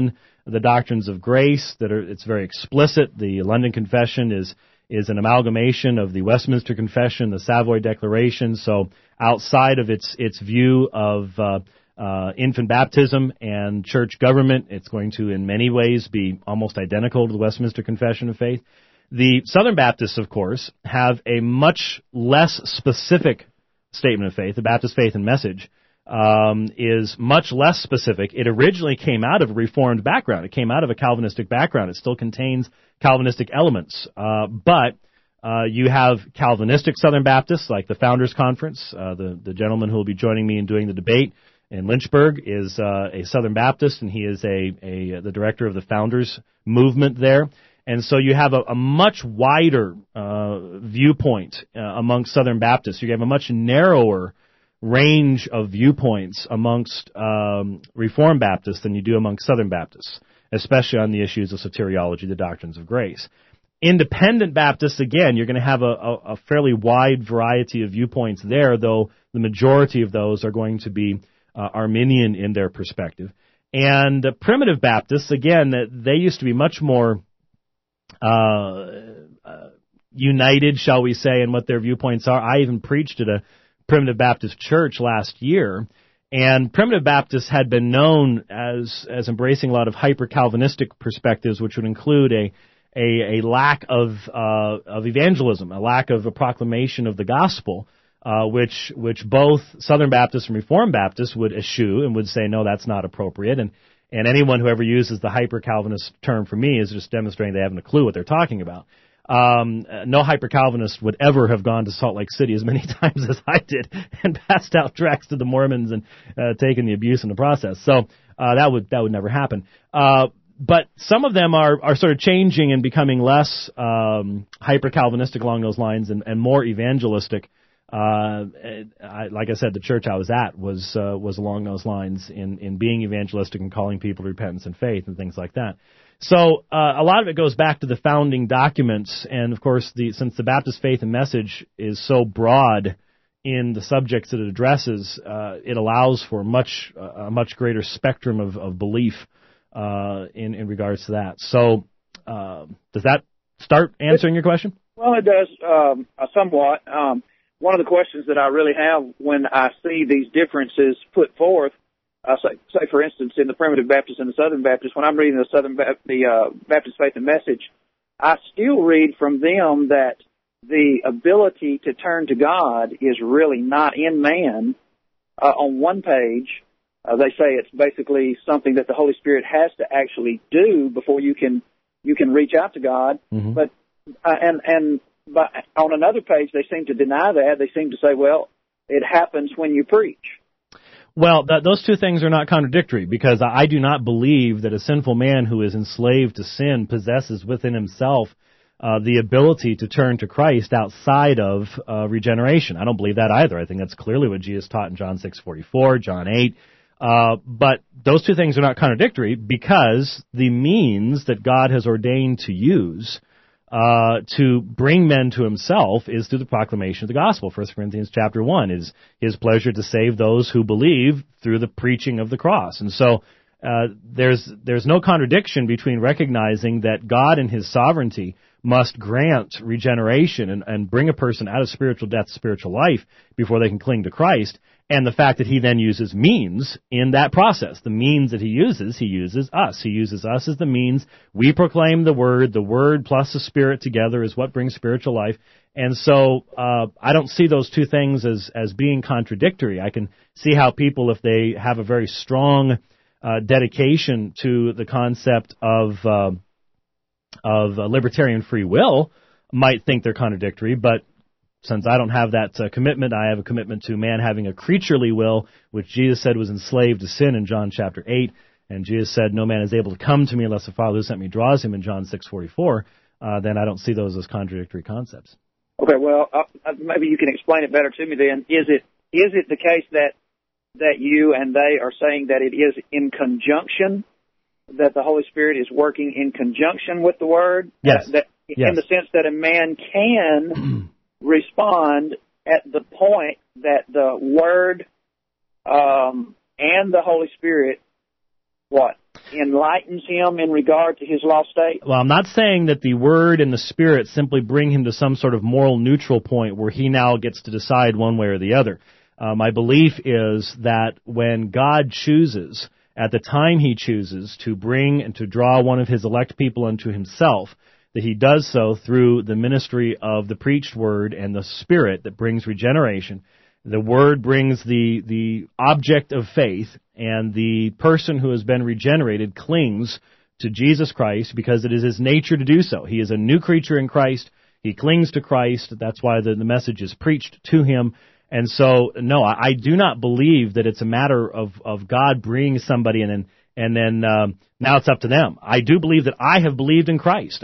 the doctrines of grace it's very explicit. The London Confession is an amalgamation of the Westminster Confession, the Savoy Declaration. So outside of its view of infant baptism and church government, it's going to in many ways be almost identical to the Westminster Confession of Faith. The Southern Baptists, of course, have a much less specific statement of faith. The Baptist Faith and Message is much less specific. It originally came out of a Reformed background. It came out of a Calvinistic background. It still contains Calvinistic elements. But you have Calvinistic Southern Baptists, like the Founders Conference. The gentleman who will be joining me in doing the debate in Lynchburg is a Southern Baptist, and he is the director of the Founders movement there. And so you have a much wider viewpoint among Southern Baptists. You have a much narrower range of viewpoints amongst Reformed Baptists than you do amongst Southern Baptists, especially on the issues of soteriology, the doctrines of grace. Independent Baptists, again, you're going to have a fairly wide variety of viewpoints there, though the majority of those are going to be Arminian in their perspective. And Primitive Baptists, again, they used to be much more united, shall we say, in what their viewpoints are. I even preached at a Primitive Baptist church last year, and Primitive Baptists had been known as embracing a lot of hyper-Calvinistic perspectives, which would include a lack of evangelism, a lack of a proclamation of the gospel, which both Southern Baptists and Reformed Baptists would eschew and would say, no, that's not appropriate. And anyone who ever uses the hyper-Calvinist term for me is just demonstrating they haven't a clue what they're talking about. No hyper-Calvinist would ever have gone to Salt Lake City as many times as I did and passed out tracts to the Mormons and taken the abuse in the process. So that would never happen. But some of them are sort of changing and becoming less hyper-Calvinistic along those lines and more evangelistic. Like I said, the church I was at was along those lines in being evangelistic and calling people to repentance and faith and things like that. So a lot of it goes back to the founding documents, and of course, since the Baptist Faith and Message is so broad in the subjects that it addresses, it allows for a much greater spectrum of belief in regards to that. So does that start answering your question? Well, it does somewhat. One of the questions that I really have when I see these differences put forth, say for instance in the Primitive Baptist and the Southern Baptist, when I'm reading the Baptist Faith and Message, I still read from them that the ability to turn to God is really not in man. On one page, they say it's basically something that the Holy Spirit has to actually do before you can reach out to God. Mm-hmm. But on another page, they seem to deny that. They seem to say, well, it happens when you preach. Well, those two things are not contradictory, because I do not believe that a sinful man who is enslaved to sin possesses within himself the ability to turn to Christ outside of regeneration. I don't believe that either. I think that's clearly what Jesus taught in John 6:44, John 8. But those two things are not contradictory, because the means that God has ordained to use to bring men to himself is through the proclamation of the gospel. 1 Corinthians chapter 1 is his pleasure to save those who believe through the preaching of the cross. And so there's no contradiction between recognizing that God in his sovereignty must grant regeneration and bring a person out of spiritual death to spiritual life before they can cling to Christ, and the fact that he then uses means in that process. The means that he uses us. He uses us as the means. We proclaim the Word plus the Spirit together is what brings spiritual life. And so I don't see those two things as being contradictory. I can see how people, if they have a very strong dedication to the concept of libertarian free will, might think they're contradictory, but since I don't have that commitment, I have a commitment to man having a creaturely will, which Jesus said was enslaved to sin in John chapter 8, and Jesus said, no man is able to come to me unless the Father who sent me draws him in John 6:44, then I don't see those as contradictory concepts. Okay, well, maybe you can explain it better to me then. Is it the case that you and they are saying that it is in conjunction, that the Holy Spirit is working in conjunction with the Word? Yes. In the sense that a man can respond at the point that the Word and the Holy Spirit, what? enlightens him in regard to his lost state? Well, I'm not saying that the Word and the Spirit simply bring him to some sort of moral neutral point where he now gets to decide one way or the other. My belief is that when God chooses, at the time he chooses, to bring and to draw one of his elect people unto himself, that he does so through the ministry of the preached Word and the Spirit that brings regeneration. The Word brings the object of faith, and the person who has been regenerated clings to Jesus Christ because it is his nature to do so. He is a new creature in Christ. He clings to Christ. That's why the message is preached to him. And so, no, I do not believe that it's a matter of God bringing somebody in and then now it's up to them. I do believe that I have believed in Christ.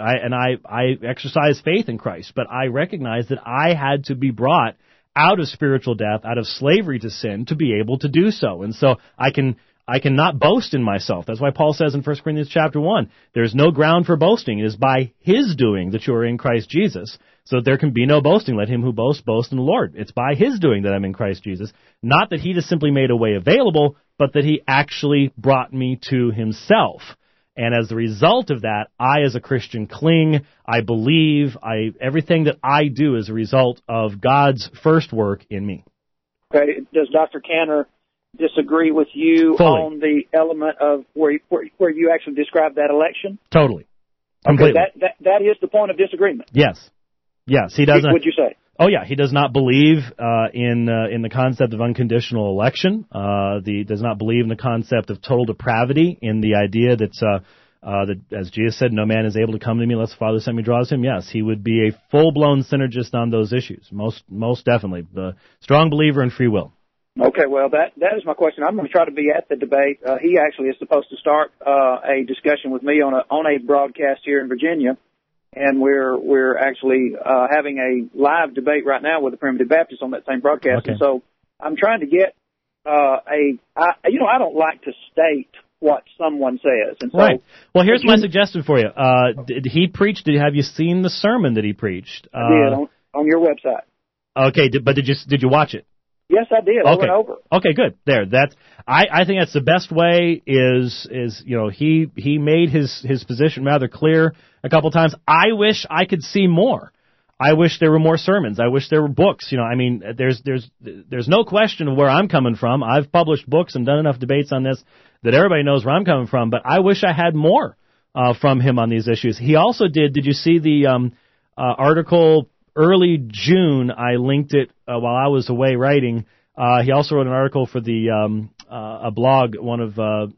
I exercise faith in Christ, but I recognize that I had to be brought out of spiritual death, out of slavery to sin, to be able to do so. And so I cannot boast in myself. That's why Paul says in 1 Corinthians chapter 1, there is no ground for boasting. It is by his doing that you are in Christ Jesus, so that there can be no boasting. Let him who boasts, boast in the Lord. It's by his doing that I'm in Christ Jesus. Not that he just simply made a way available, but that he actually brought me to himself. And as a result of that, I as a Christian cling, I believe, everything that I do is a result of God's first work in me. Okay. Does Dr. Cantor disagree with you Fully. on the element of where you actually described that election? Totally. Completely. Okay, that is the point of disagreement. Yes, he doesn't. Would you say? Oh yeah, he does not believe in the concept of unconditional election. Does not believe in the concept of total depravity. In the idea that as Jesus said, no man is able to come to me unless the Father sent me draws him. Yes, he would be a full-blown synergist on those issues. Most definitely, the strong believer in free will. Okay, well that is my question. I'm going to try to be at the debate. He actually is supposed to start a discussion with me on a broadcast here in Virginia. And we're actually having a live debate right now with the Primitive Baptists on that same broadcast. Okay. And so I'm trying to get I don't like to state what someone says. And so, right. Well, here's my suggestion for you. Did he preach? Have you seen the sermon that he preached? I did on your website. Okay, but did you watch it? Yes, I did. I went over. Okay, good. There. I think that's the best way is he made his position rather clear a couple times. I wish I could see more. I wish there were more sermons. I wish there were books. There's no question of where I'm coming from. I've published books and done enough debates on this that everybody knows where I'm coming from, but I wish I had more from him on these issues. He also did you see the article early June? I linked it while I was away writing. He also wrote an article for a blog, one of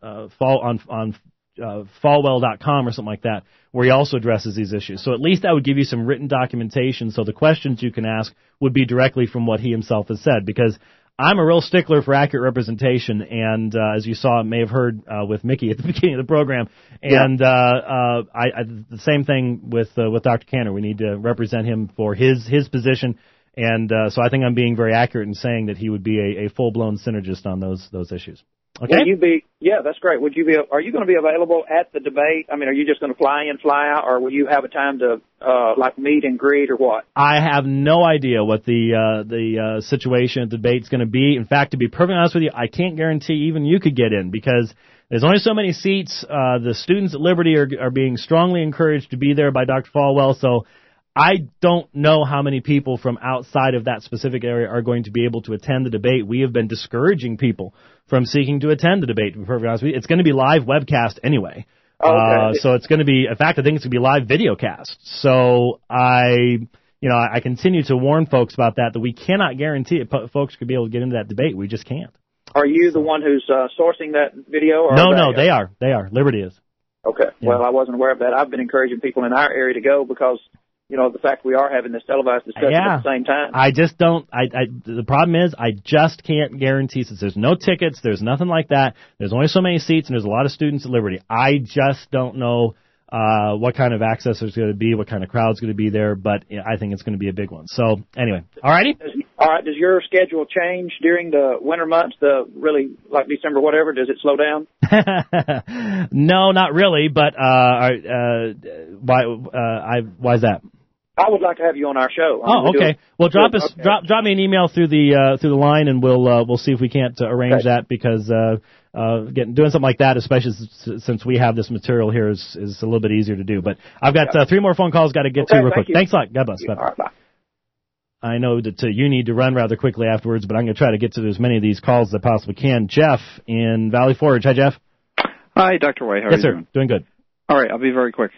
on Falwell.com or something like that, where he also addresses these issues. So at least that would give you some written documentation, so the questions you can ask would be directly from what he himself has said, because I'm a real stickler for accurate representation, and as you saw, may have heard with Mickey at the beginning of the program, and the same thing with Dr. Cantor. We need to represent him for his position, and so I think I'm being very accurate in saying that he would be a full-blown synergist on those issues. Okay. Will you be? Yeah, that's great. Are you going to be available at the debate? I mean, are you just going to fly in, fly out, or will you have a time to meet and greet, or what? I have no idea what the situation at the debate's going to be. In fact, to be perfectly honest with you, I can't guarantee even you could get in, because there's only so many seats. The students at Liberty are being strongly encouraged to be there by Dr. Falwell, so I don't know how many people from outside of that specific area are going to be able to attend the debate. We have been discouraging people from seeking to attend the debate, to be perfectly honest with you. It's going to be live webcast anyway. Okay. So it's going to be, in fact, I think it's going to be live videocast. So I continue to warn folks about that we cannot guarantee folks could be able to get into that debate. We just can't. Are you the one who's sourcing that video? Or No, they are. Liberty is. Okay. Yeah. Well, I wasn't aware of that. I've been encouraging people in our area to go because, the fact we are having this televised discussion at the same time. I just don't. The problem is I just can't guarantee, since there's no tickets, there's nothing like that. There's only so many seats, and there's a lot of students at Liberty. I just don't know what kind of access there's going to be, what kind of crowd's going to be there, but I think it's going to be a big one. So anyway, all righty. All right. Does your schedule change during the winter months? Really like December, whatever? Does it slow down? No, not really. But why is that? I would like to have you on our show. Oh, okay. Well, drop me an email through the line, and we'll see if we can't arrange that, because doing something like that, especially since we have this material here, is a little bit easier to do. But I've got 3 more phone calls got to get to real quick. Thanks a lot. God bless. Bye. Right, bye. I know that you need to run rather quickly afterwards, but I'm going to try to get to as many of these calls as I possibly can. Jeff in Valley Forge. Hi, Jeff. Hi, Dr. White. How are you doing? Doing good. All right, I'll be very quick.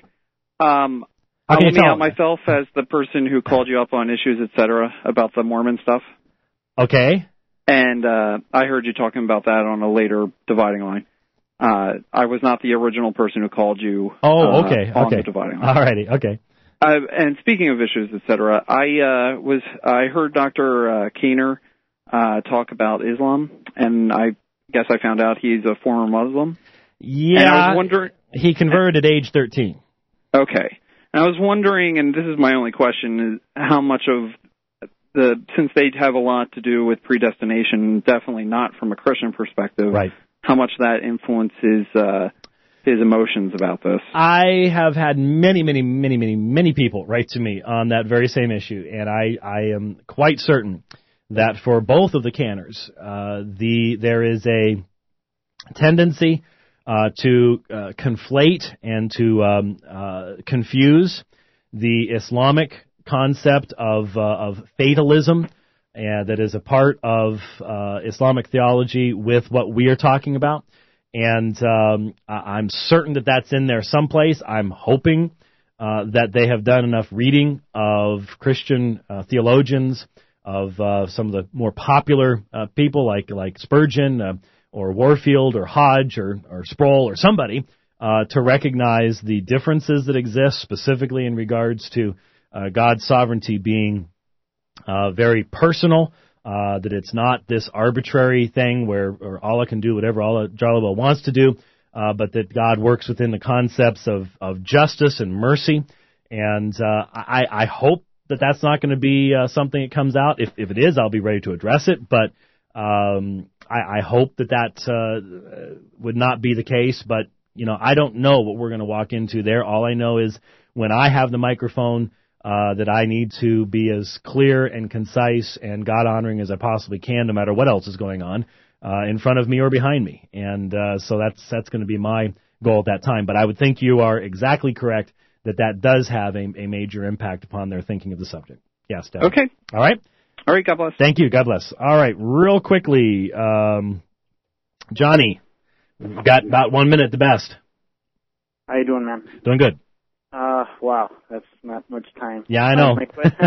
How can you tell out myself as the person who called you up on issues, etc., about the Mormon stuff. Okay. And I heard you talking about that on a later dividing line. I was not the original person who called you. Oh, okay. On the dividing line. All righty. Okay. And speaking of issues, etc., I heard Dr. Keener talk about Islam, and I guess I found out he's a former Muslim. Yeah. And I was wondering, he converted at age 13. Okay. And I was wondering, and this is my only question, is how much of since they have a lot to do with predestination, definitely not from a Christian perspective, right, how much that influences his emotions about this. I have had many people write to me on that very same issue, and I am quite certain that for both of the canners, there is a tendency to conflate and to confuse the Islamic concept of fatalism that is a part of Islamic theology with what we are talking about. And I'm certain that that's in there someplace. I'm hoping that they have done enough reading of Christian theologians, of some of the more popular people like Spurgeon, or Warfield, or Hodge, or Sproul, or somebody, to recognize the differences that exist, specifically in regards to God's sovereignty being very personal, that it's not this arbitrary thing where Allah can do whatever Allah wants to do, but that God works within the concepts of justice and mercy. And I hope that that's not going to be something that comes out. If it is, I'll be ready to address it, but I hope that would not be the case, but, I don't know what we're going to walk into there. All I know is when I have the microphone, that I need to be as clear and concise and God-honoring as I possibly can, no matter what else is going on, in front of me or behind me. And so that's going to be my goal at that time. But I would think you are exactly correct that does have a major impact upon their thinking of the subject. Yes, Dad. Okay. All right. All right, God bless. Thank you. God bless. All right, real quickly, Johnny, we've got about 1 minute at the best. How you doing, man? Doing good. Wow, that's not much time. Yeah, I know.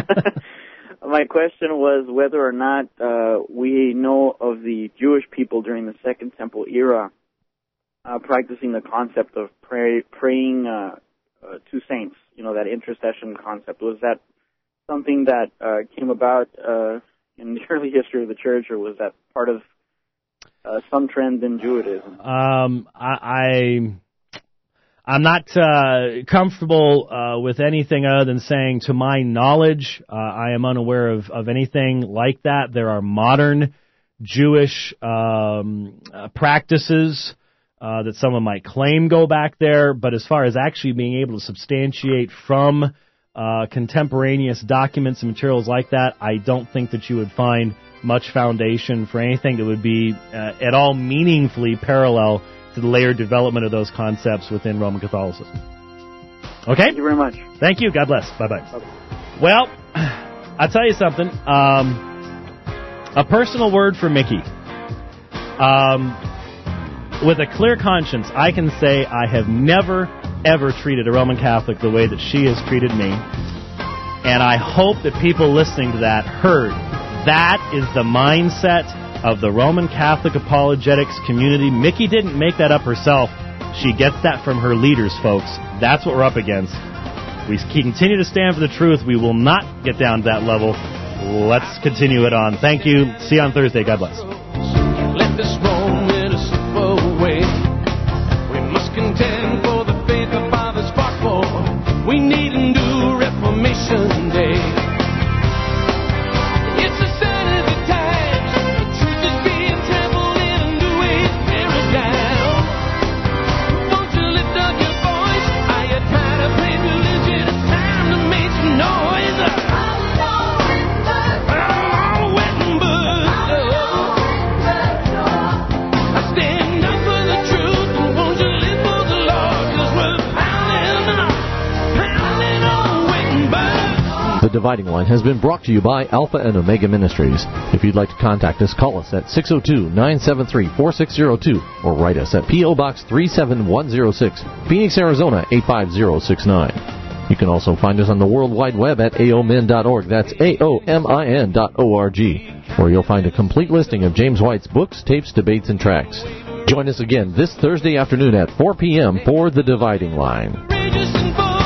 My question was whether or not we know of the Jewish people during the Second Temple era practicing the concept of praying to saints, that intercession concept. Was that something that came about in the early history of the church, or was that part of some trend in Judaism? I'm not comfortable with anything other than saying, to my knowledge, I am unaware of anything like that. There are modern Jewish practices that someone might claim go back there, but as far as actually being able to substantiate from contemporaneous documents and materials like that, I don't think that you would find much foundation for anything that would be at all meaningfully parallel to the layered development of those concepts within Roman Catholicism. Okay? Thank you very much. Thank you. God bless. Bye-bye. Okay. Well, I'll tell you something. A personal word for Mickey. With a clear conscience, I can say I have never, ever treated a Roman Catholic the way that she has treated me. And I hope that people listening to that heard that is the mindset of the Roman Catholic apologetics community. Mickey didn't make that up herself. She gets that from her leaders, folks. That's what we're up against. We continue to stand for the truth. We will not get down to that level. Let's continue it on. Thank you. See you on Thursday. God bless. Let this moment slip away. We must contend for the faith the fathers fought for. We need a new Reformation Day. No The Dividing Line has been brought to you by Alpha and Omega Ministries. If you'd like to contact us, call us at 602-973-4602 or write us at P.O. Box 37106, Phoenix, Arizona 85069. You can also find us on the World Wide Web at aomin.org. That's aomin.org, where you'll find a complete listing of James White's books, tapes, debates, and tracts. Join us again this Thursday afternoon at 4 p.m. for The Dividing Line.